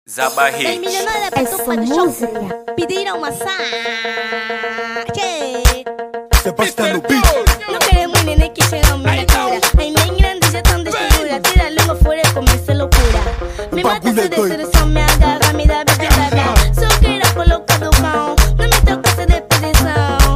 Zabarrete. Essa música Pediram massagem. Sebastião no beat. Não queremos neném que chega uma loucura. Em bem grande já tão destruída. Tira a língua fora e começa a loucura. Me mata se de sedução, me agarra, me dá bebida. Só quero colocar do cão. Não me toca essa depressão.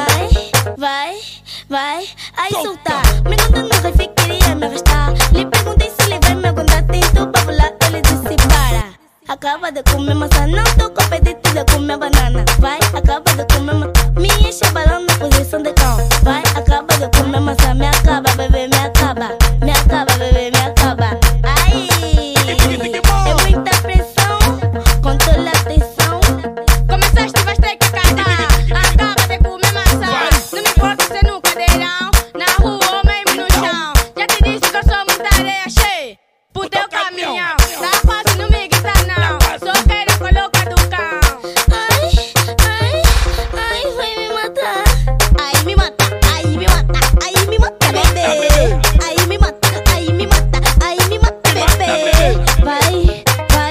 Vai, ai solta. Me conta no refém, queria me arrastar. Lhe perguntei se ele vai me aguentar. Tentou babular, ele disse para. Acaba de comer maçã, não tô com apetite de comer banana. Vai, acaba de comer maçã. Me enche balão na posição de cão. Vai, acaba de comer maçã. Me acaba, bebê, me acaba. Me acaba, bebê, me acaba. Ai, é muita pressão, com toda a atenção. Começaste, vais ter que acabar. Acaba de comer maçã. Não me importa se no cadeirão, na rua ou mesmo no chão. Já te disse que eu sou muita areia cheia pro teu caminhão. Tá fácil, não me grita não. Só quero colocar do cão. Ai, vai me matar. Ai, me mata, ai, me mata, ai, me mata, bebê. Ai, me mata, ai, me mata, ai, me mata, bebê. Vai.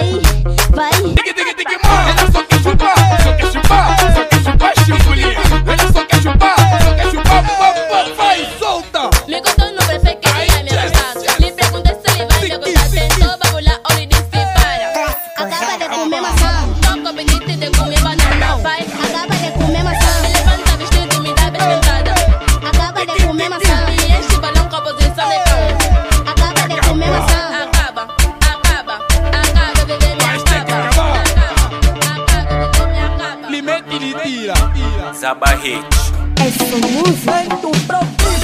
Ela só quer chupar, só quer chupar, só quer chupar, chifulinha. Ela só quer chupar, vai, solta. Me contou no prefeito que queria me arrastar. Lhe perguntei se ele vai me aguentar. Tentou babular, ou lhe disse para. Acaba de comer maçã. Tô com apetite de comer banana. Vai, Acaba de comer maçã. me levanta vestido e me dá bescantada. Acaba de comer maçã. Me enche balão com a posição de cão. Acaba de comer maçã. Acaba, bebê, me Vai ter que acaba. acabar. Acaba, bebê, me acaba. Lhe mete e lhe tira. Zabarrete. Essa música Feito um propício.